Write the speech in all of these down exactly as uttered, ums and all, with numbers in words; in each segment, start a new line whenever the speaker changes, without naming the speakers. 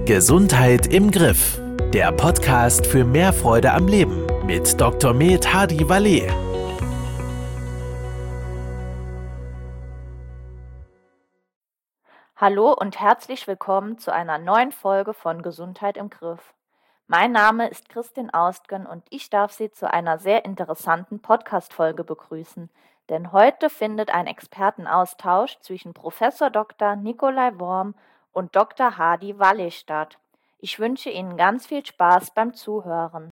Gesundheit im Griff. Der Podcast für mehr Freude am Leben mit Doktor Med Hadi Waleh.
Hallo und herzlich willkommen zu einer neuen Folge von Gesundheit im Griff. Mein Name ist Christin Austgen und ich darf Sie zu einer sehr interessanten Podcast-Folge begrüßen, denn heute findet ein Expertenaustausch zwischen Professor Doktor Nikolai Worm und Doktor Hadi Waleh statt. Ich wünsche Ihnen ganz viel Spaß beim Zuhören.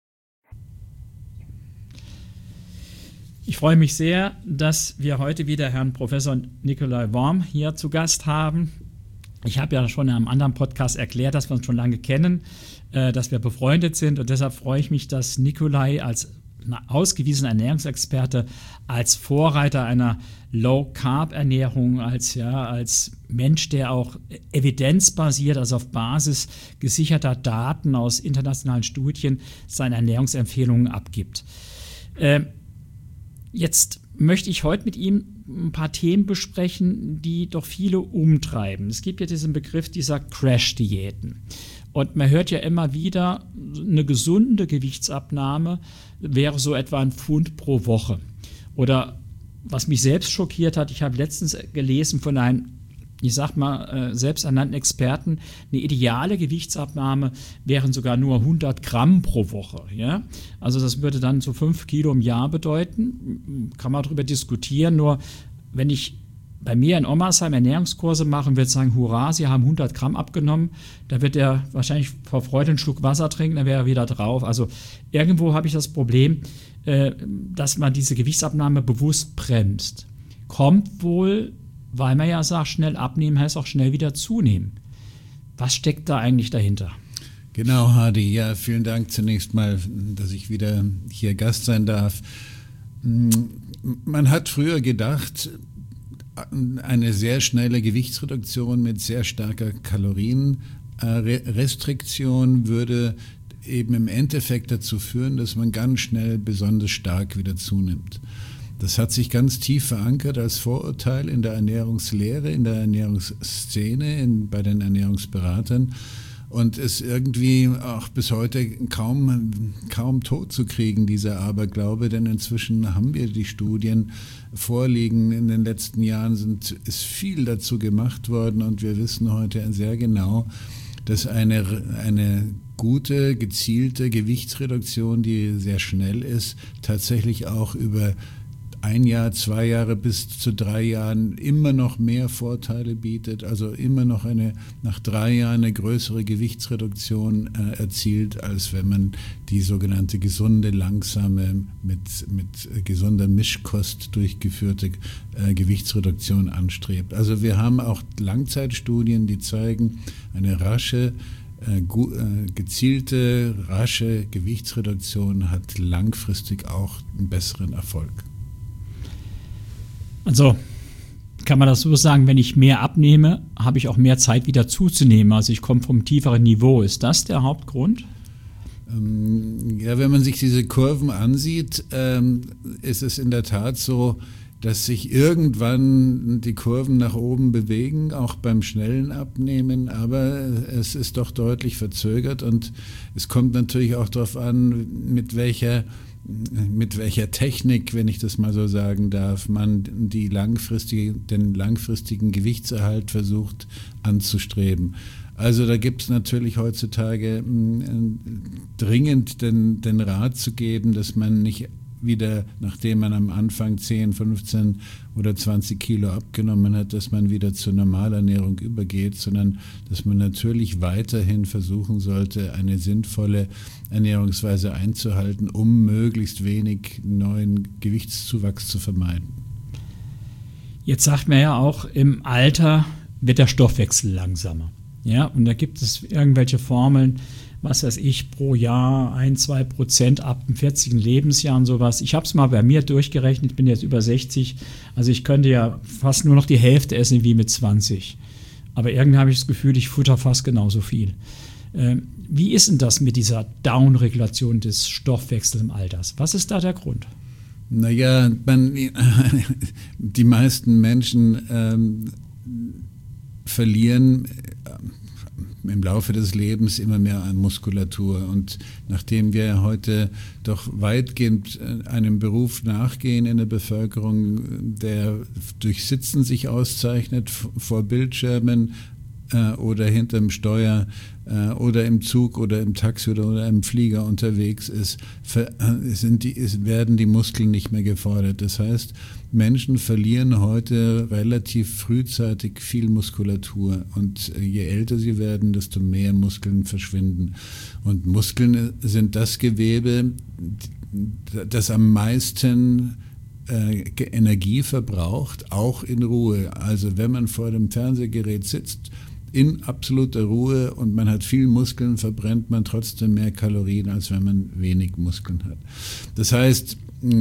Ich freue mich sehr, dass wir heute wieder Herrn Professor Nikolai Worm hier zu Gast haben. Ich habe ja schon in einem anderen Podcast erklärt, dass wir uns schon lange kennen, äh, dass wir befreundet sind, und deshalb freue ich mich, dass Nikolai als ausgewiesener Ernährungsexperte, als Vorreiter einer Low-Carb-Ernährung, als, ja, als Mensch, der auch evidenzbasiert, also auf Basis gesicherter Daten aus internationalen Studien, seine Ernährungsempfehlungen abgibt. Äh, jetzt möchte ich heute mit ihm ein paar Themen besprechen, die doch viele umtreiben. Es gibt ja diesen Begriff dieser Crash-Diäten. Und man hört ja immer wieder, eine gesunde Gewichtsabnahme wäre so etwa ein Pfund pro Woche. Oder was mich selbst schockiert hat, ich habe letztens gelesen von einem, ich sag mal, äh, selbsternannten Experten, eine ideale Gewichtsabnahme wären sogar nur hundert Gramm pro Woche. Ja? Also das würde dann so fünf Kilo im Jahr bedeuten. Kann man darüber diskutieren, nur wenn ich bei mir in Ommersheim Ernährungskurse machen, wird sagen, hurra, Sie haben hundert Gramm abgenommen. Da wird er wahrscheinlich vor Freude einen Schluck Wasser trinken, dann wäre er wieder drauf. Also irgendwo habe ich das Problem, äh, dass man diese Gewichtsabnahme bewusst bremst. Kommt wohl, weil man ja sagt, schnell abnehmen heißt auch schnell wieder zunehmen. Was steckt da eigentlich dahinter?
Genau, Hadi. Ja, vielen Dank zunächst mal, dass ich wieder hier Gast sein darf. Man hat früher gedacht, eine sehr schnelle Gewichtsreduktion mit sehr starker Kalorienrestriktion würde eben im Endeffekt dazu führen, dass man ganz schnell besonders stark wieder zunimmt. Das hat sich ganz tief verankert als Vorurteil in der Ernährungslehre, in der Ernährungsszene, in, bei den Ernährungsberatern und ist irgendwie auch bis heute kaum, kaum tot zu kriegen, dieser Aberglaube, denn inzwischen haben wir die Studien vorliegen. In den letzten Jahren sind, ist viel dazu gemacht worden und wir wissen heute sehr genau, dass eine, eine gute, gezielte Gewichtsreduktion, die sehr schnell ist, tatsächlich auch über ein Jahr, zwei Jahre bis zu drei Jahren immer noch mehr Vorteile bietet, also immer noch eine, nach drei Jahren eine größere Gewichtsreduktion äh, erzielt, als wenn man die sogenannte gesunde, langsame, mit, mit gesunder Mischkost durchgeführte äh, Gewichtsreduktion anstrebt. Also wir haben auch Langzeitstudien, die zeigen, eine rasche, äh, gu, äh, gezielte, rasche Gewichtsreduktion hat langfristig auch einen besseren Erfolg.
Also kann man das so sagen, wenn ich mehr abnehme, habe ich auch mehr Zeit wieder zuzunehmen. Also ich komme vom tieferen Niveau. Ist das der Hauptgrund?
Ähm, ja, wenn man sich diese Kurven ansieht, ähm, ist es in der Tat so, dass sich irgendwann die Kurven nach oben bewegen, auch beim schnellen Abnehmen, aber es ist doch deutlich verzögert und es kommt natürlich auch darauf an, mit welcher mit welcher Technik, wenn ich das mal so sagen darf, man die langfristige, den langfristigen Gewichtserhalt versucht anzustreben. Also da gibt es natürlich heutzutage äh, dringend den, den Rat zu geben, dass man nicht wieder, nachdem man am Anfang zehn, fünfzehn oder zwanzig Kilo abgenommen hat, dass man wieder zur Normalernährung übergeht, sondern dass man natürlich weiterhin versuchen sollte, eine sinnvolle Ernährungsweise einzuhalten, um möglichst wenig neuen Gewichtszuwachs zu vermeiden.
Jetzt sagt man ja auch, im Alter wird der Stoffwechsel langsamer. Ja, und da gibt es irgendwelche Formeln, was weiß ich, pro Jahr ein, zwei Prozent ab dem vierzigen Lebensjahr und sowas. Ich habe es mal bei mir durchgerechnet, ich bin jetzt über sechzig, also ich könnte ja fast nur noch die Hälfte essen wie mit zwanzig. Aber irgendwie habe ich das Gefühl, ich futter fast genauso viel. Ähm, wie ist denn das mit dieser Downregulation des Stoffwechsels im Alter? Was ist da der Grund?
Naja, man, die meisten Menschen ähm, verlieren im Laufe des Lebens immer mehr an Muskulatur. Und nachdem wir heute doch weitgehend einem Beruf nachgehen in der Bevölkerung, der durch Sitzen sich auszeichnet, vor Bildschirmen äh, oder hinterm Steuer äh, oder im Zug oder im Taxi oder, oder im Flieger unterwegs ist, ver, äh, sind die, ist, werden die Muskeln nicht mehr gefordert. Das heißt, Menschen verlieren heute relativ frühzeitig viel Muskulatur und je älter sie werden, desto mehr Muskeln verschwinden. Und Muskeln sind das Gewebe, das am meisten äh, Energie verbraucht, auch in Ruhe. Also wenn man vor dem Fernsehgerät sitzt, in absoluter Ruhe und man hat viel Muskeln, verbrennt man trotzdem mehr Kalorien, als wenn man wenig Muskeln hat. Das heißt,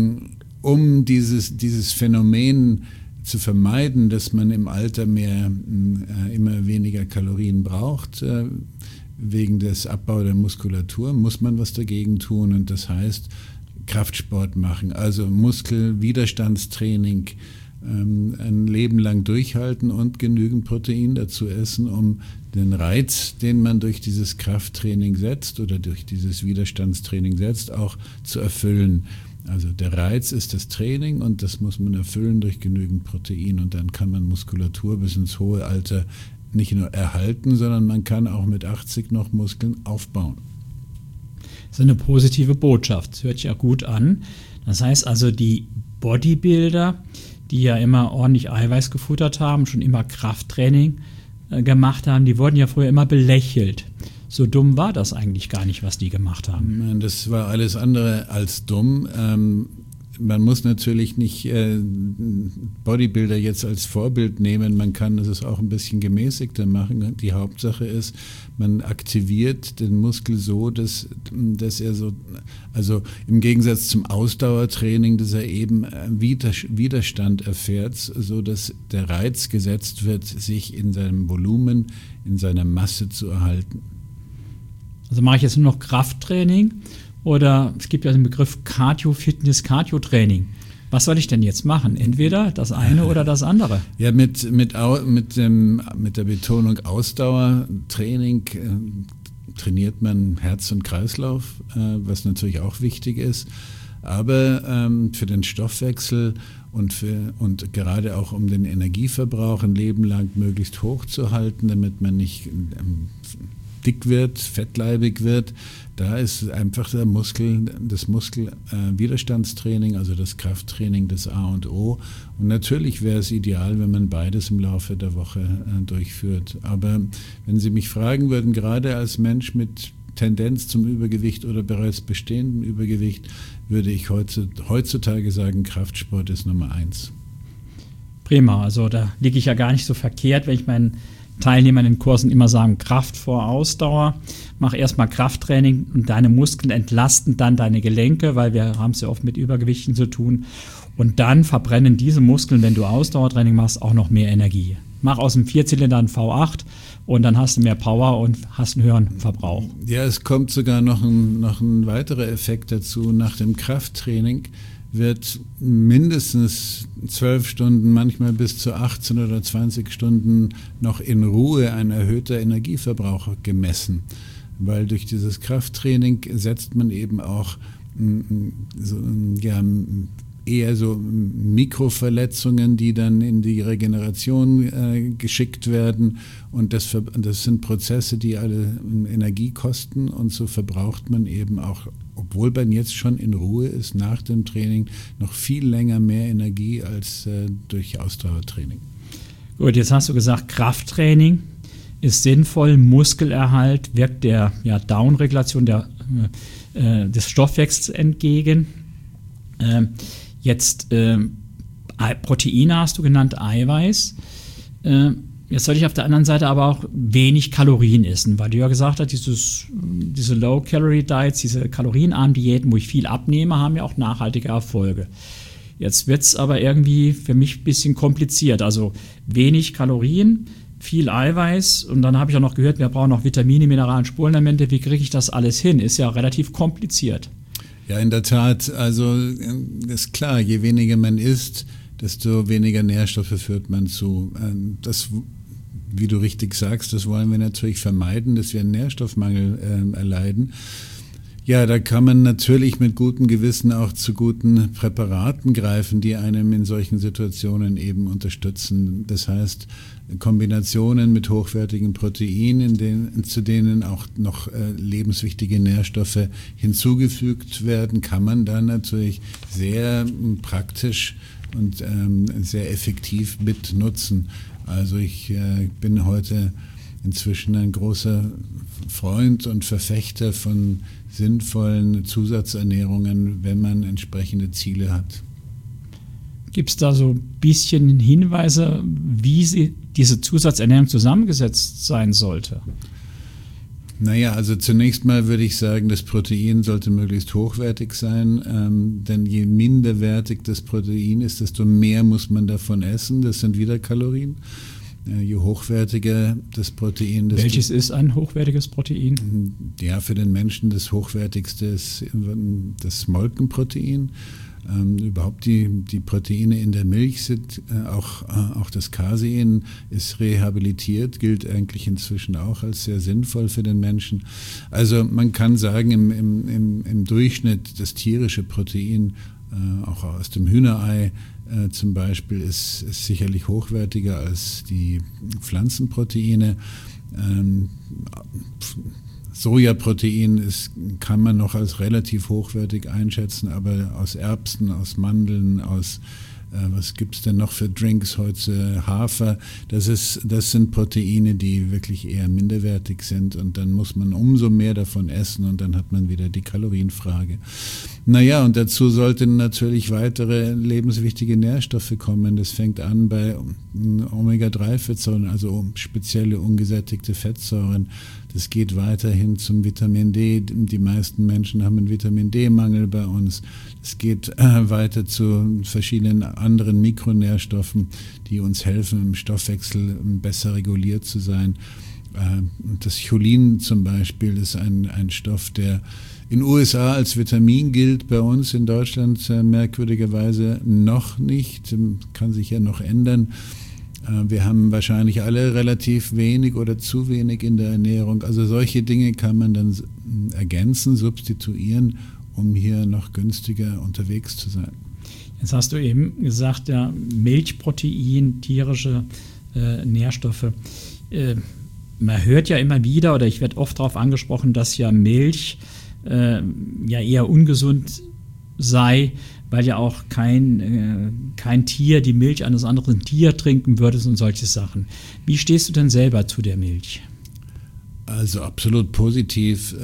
um dieses, dieses Phänomen zu vermeiden, dass man im Alter mehr, äh, immer weniger Kalorien braucht, äh, wegen des Abbaus der Muskulatur, muss man was dagegen tun. Und das heißt, Kraftsport machen, also Muskelwiderstandstraining, ähm, ein Leben lang durchhalten und genügend Protein dazu essen, um den Reiz, den man durch dieses Krafttraining setzt oder durch dieses Widerstandstraining setzt, auch zu erfüllen. Also der Reiz ist das Training und das muss man erfüllen durch genügend Protein und dann kann man Muskulatur bis ins hohe Alter nicht nur erhalten, sondern man kann auch mit achtzig noch Muskeln aufbauen.
Das ist eine positive Botschaft, das hört sich ja gut an. Das heißt also, die Bodybuilder, die ja immer ordentlich Eiweiß gefuttert haben, schon immer Krafttraining äh, gemacht haben, die wurden ja früher immer belächelt. So dumm war das eigentlich gar nicht, was die gemacht haben.
Das war alles andere als dumm. Ähm, man muss natürlich nicht äh, Bodybuilder jetzt als Vorbild nehmen. Man kann es auch ein bisschen gemäßigter machen. Die Hauptsache ist, man aktiviert den Muskel so, dass, dass er so, also im Gegensatz zum Ausdauertraining, dass er eben Widerstand erfährt, so dass der Reiz gesetzt wird, sich in seinem Volumen, in seiner Masse zu erhalten.
Also mache ich jetzt nur noch Krafttraining oder es gibt ja den Begriff Cardio-Fitness, Cardio-Training. Was soll ich denn jetzt machen? Entweder das eine oder das andere.
Ja, mit, mit, mit, dem, mit der Betonung Ausdauertraining äh, trainiert man Herz und Kreislauf, äh, was natürlich auch wichtig ist. Aber ähm, für den Stoffwechsel und, für, und gerade auch um den Energieverbrauch ein Leben lang möglichst hoch zu halten, damit man nicht ähm, dick wird, fettleibig wird, da ist einfach der Muskel, das Muskelwiderstandstraining, äh, also das Krafttraining das A und O. Und natürlich wäre es ideal, wenn man beides im Laufe der Woche äh, durchführt. Aber wenn Sie mich fragen würden, gerade als Mensch mit Tendenz zum Übergewicht oder bereits bestehendem Übergewicht, würde ich heutzutage sagen, Kraftsport ist Nummer eins.
Prima, also da liege ich ja gar nicht so verkehrt, wenn ich meinen Teilnehmern in den Kursen immer sagen, Kraft vor Ausdauer, mach erstmal Krafttraining und deine Muskeln entlasten dann deine Gelenke, weil wir haben es ja oft mit Übergewichten zu tun und dann verbrennen diese Muskeln, wenn du Ausdauertraining machst, auch noch mehr Energie. Mach aus dem Vierzylinder einen V acht und dann hast du mehr Power und hast einen höheren Verbrauch.
Ja, es kommt sogar noch ein, noch ein weiterer Effekt dazu. Nach dem Krafttraining wird mindestens zwölf Stunden, manchmal bis zu achtzehn oder zwanzig Stunden noch in Ruhe ein erhöhter Energieverbrauch gemessen. Weil durch dieses Krafttraining setzt man eben auch so, ja, eher so Mikroverletzungen, die dann in die Regeneration äh, geschickt werden. Und das, das sind Prozesse, die alle Energie kosten. Und so verbraucht man eben auch, obwohl man jetzt schon in Ruhe ist, nach dem Training noch viel länger mehr Energie als äh, durch Ausdauertraining.
Gut, jetzt hast du gesagt, Krafttraining ist sinnvoll, Muskelerhalt wirkt der ja, Downregulation der, äh, des Stoffwechsels entgegen. Äh, Jetzt äh, Proteine hast du genannt, Eiweiß. Äh, jetzt soll ich auf der anderen Seite aber auch wenig Kalorien essen, weil du ja gesagt hast, dieses, diese Low-Calorie-Diets, diese kalorienarmen Diäten, wo ich viel abnehme, haben ja auch nachhaltige Erfolge. Jetzt wird es aber irgendwie für mich ein bisschen kompliziert. Also wenig Kalorien, viel Eiweiß und dann habe ich auch noch gehört, wir brauchen noch Vitamine, Mineralien, Spurenelemente. Wie kriege ich das alles hin? Ist ja relativ kompliziert.
Ja, in der Tat. Also ist klar, je weniger man isst, desto weniger Nährstoffe führt man zu. Das wie du richtig sagst, das wollen wir natürlich vermeiden, dass wir einen Nährstoffmangel äh, erleiden. Ja, da kann man natürlich mit gutem Gewissen auch zu guten Präparaten greifen, die einem in solchen Situationen eben unterstützen. Das heißt, Kombinationen mit hochwertigen Proteinen, in denen, zu denen auch noch äh, lebenswichtige Nährstoffe hinzugefügt werden, kann man dann natürlich sehr m, praktisch und ähm, sehr effektiv mit nutzen. Also ich äh, bin heute inzwischen ein großer Freund und Verfechter von sinnvollen Zusatzernährungen, wenn man entsprechende Ziele hat.
Gibt es da so ein bisschen Hinweise, wie sie, diese Zusatzernährung zusammengesetzt sein sollte?
Naja, also zunächst mal würde ich sagen, das Protein sollte möglichst hochwertig sein, ähm, denn je minderwertig das Protein ist, desto mehr muss man davon essen. Das sind wieder Kalorien. Äh, je hochwertiger das Protein, desto...
Welches ist ein hochwertiges Protein?
Ja, für den Menschen das hochwertigste ist das Molkenprotein. Ähm, überhaupt die, die Proteine in der Milch sind, äh, auch, äh, auch das Casein ist rehabilitiert, gilt eigentlich inzwischen auch als sehr sinnvoll für den Menschen. Also man kann sagen, im, im, im, im Durchschnitt das tierische Protein, äh, auch aus dem Hühnerei äh, zum Beispiel, ist, ist sicherlich hochwertiger als die Pflanzenproteine. Ähm, Sojaprotein ist, kann man noch als relativ hochwertig einschätzen, aber aus Erbsen, aus Mandeln, aus, äh, was gibt es denn noch für Drinks heute, Hafer, das, ist, das sind Proteine, die wirklich eher minderwertig sind und dann muss man umso mehr davon essen und dann hat man wieder die Kalorienfrage. Naja, und dazu sollten natürlich weitere lebenswichtige Nährstoffe kommen. Das fängt an bei Omega drei Fettsäuren, also spezielle ungesättigte Fettsäuren. Das geht weiterhin zum Vitamin D. Die meisten Menschen haben einen Vitamin D-Mangel bei uns. Es geht äh, weiter zu verschiedenen anderen Mikronährstoffen, die uns helfen, im Stoffwechsel besser reguliert zu sein. Äh, das Cholin zum Beispiel ist ein, ein Stoff, der in den U S A als Vitamin gilt, bei uns in Deutschland äh, merkwürdigerweise noch nicht, kann sich ja noch ändern. Äh, wir haben wahrscheinlich alle relativ wenig oder zu wenig in der Ernährung. Also solche Dinge kann man dann ergänzen, substituieren, um hier noch günstiger unterwegs zu sein.
Jetzt hast du eben gesagt, ja, Milchprotein, tierische äh, Nährstoffe. Äh, man hört ja immer wieder, oder ich werde oft darauf angesprochen, dass ja Milch äh, ja eher ungesund sei, weil ja auch kein, äh, kein Tier die Milch eines anderen Tiers trinken würde und solche Sachen. Wie stehst du denn selber zu der Milch?
Also absolut positiv.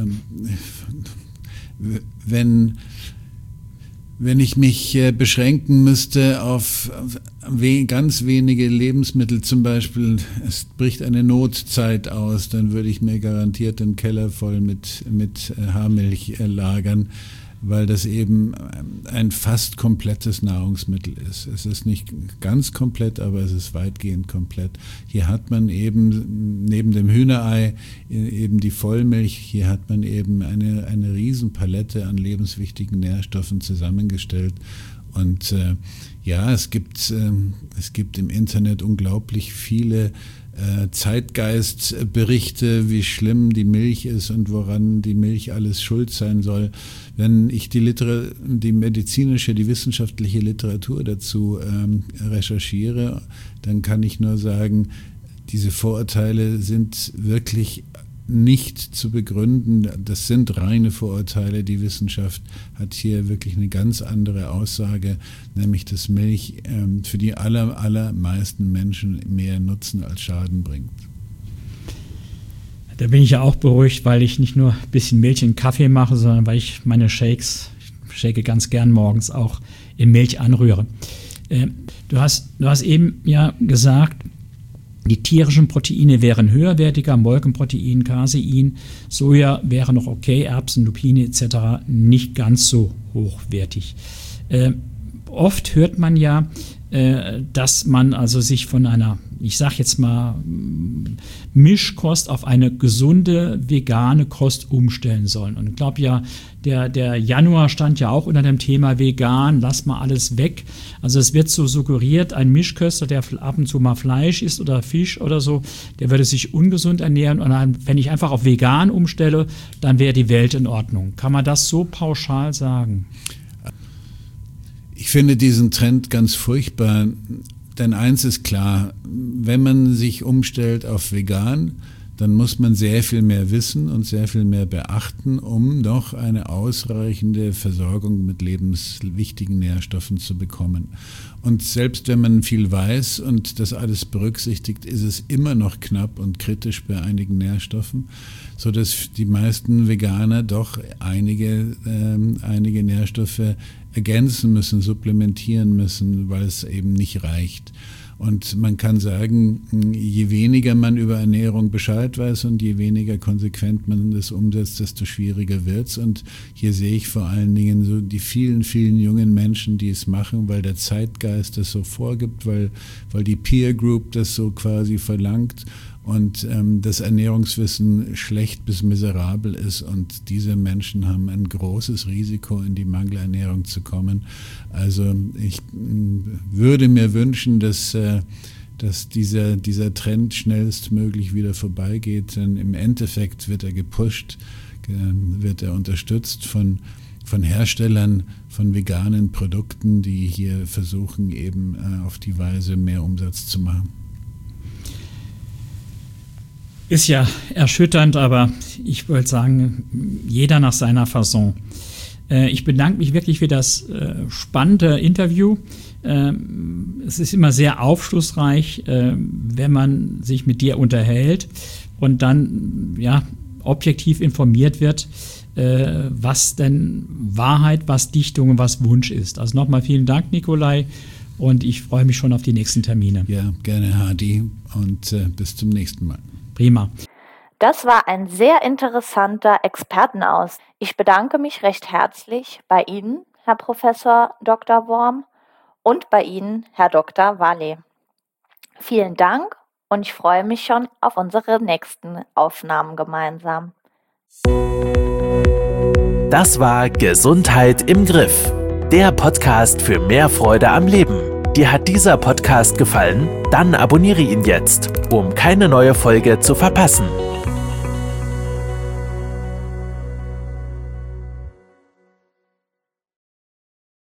Wenn, wenn ich mich äh, beschränken müsste auf we- ganz wenige Lebensmittel, zum Beispiel es bricht eine Notzeit aus, dann würde ich mir garantiert den Keller voll mit, mit Haarmilch äh, lagern, weil das eben ein fast komplettes Nahrungsmittel ist. Es ist nicht ganz komplett, aber es ist weitgehend komplett. Hier hat man eben neben dem Hühnerei eben die Vollmilch, hier hat man eben eine, eine Riesenpalette an lebenswichtigen Nährstoffen zusammengestellt. Und äh, ja, es gibt, äh, es gibt im Internet unglaublich viele Zeitgeistberichte, wie schlimm die Milch ist und woran die Milch alles schuld sein soll. Wenn ich die, Liter- die medizinische, die wissenschaftliche Literatur dazu ähm, recherchiere, dann kann ich nur sagen, diese Vorurteile sind wirklich nicht zu begründen. Das sind reine Vorurteile. Die Wissenschaft hat hier wirklich eine ganz andere Aussage, nämlich dass Milch ähm, für die aller, allermeisten Menschen mehr Nutzen als Schaden bringt.
Da bin ich ja auch beruhigt, weil ich nicht nur ein bisschen Milch in Kaffee mache, sondern weil ich meine Shakes, ich shake ganz gern morgens auch in Milch anrühre. Äh, du hast, du hast eben ja gesagt, die tierischen Proteine wären höherwertiger, Molkenprotein, Casein, Soja wäre noch okay, Erbsen, Lupine et cetera nicht ganz so hochwertig. Äh, oft hört man ja, äh, dass man also sich von einer, ich sag jetzt mal, Mischkost auf eine gesunde, vegane Kost umstellen soll. Und ich glaube ja, der, der Januar stand ja auch unter dem Thema vegan, lass mal alles weg. Also es wird so suggeriert, ein Mischköstler, der ab und zu mal Fleisch isst oder Fisch oder so, der würde sich ungesund ernähren. Und dann, wenn ich einfach auf vegan umstelle, dann wäre die Welt in Ordnung. Kann man das so pauschal sagen?
Ich finde diesen Trend ganz furchtbar, denn eins ist klar, wenn man sich umstellt auf vegan, dann muss man sehr viel mehr wissen und sehr viel mehr beachten, um noch eine ausreichende Versorgung mit lebenswichtigen Nährstoffen zu bekommen. Und selbst wenn man viel weiß und das alles berücksichtigt, ist es immer noch knapp und kritisch bei einigen Nährstoffen, sodass die meisten Veganer doch einige, äh, einige Nährstoffe ergänzen müssen, supplementieren müssen, weil es eben nicht reicht. Und man kann sagen, je weniger man über Ernährung Bescheid weiß und je weniger konsequent man das umsetzt, desto schwieriger wird's. Und hier sehe ich vor allen Dingen so die vielen, vielen jungen Menschen, die es machen, weil der Zeitgeist das so vorgibt, weil, weil die Peer Group das so quasi verlangt und ähm, das Ernährungswissen schlecht bis miserabel ist. Und diese Menschen haben ein großes Risiko, in die Mangelernährung zu kommen. Also ich m, würde mir wünschen, dass, äh, dass dieser, dieser Trend schnellstmöglich wieder vorbeigeht. Denn im Endeffekt wird er gepusht, äh, wird er unterstützt von, von Herstellern von veganen Produkten, die hier versuchen, eben äh, auf die Weise mehr Umsatz zu machen.
Ist ja erschütternd, aber ich würde sagen, jeder nach seiner Fasson. Äh, ich bedanke mich wirklich für das äh, spannende Interview. Äh, es ist immer sehr aufschlussreich, äh, wenn man sich mit dir unterhält und dann ja, objektiv informiert wird, äh, was denn Wahrheit, was Dichtung und was Wunsch ist. Also nochmal vielen Dank, Nikolai, und ich freue mich schon auf die nächsten Termine.
Ja, gerne, Hadi, und äh, bis zum nächsten Mal.
Prima.
Das war ein sehr interessanter Expertenaus. Ich bedanke mich recht herzlich bei Ihnen, Herr Professor Doktor Worm, und bei Ihnen, Herr Doktor Vallée. Vielen Dank und ich freue mich schon auf unsere nächsten Aufnahmen gemeinsam.
Das war Gesundheit im Griff, der Podcast für mehr Freude am Leben. Dir hat dieser Podcast gefallen? Dann abonniere ihn jetzt, um keine neue Folge zu verpassen.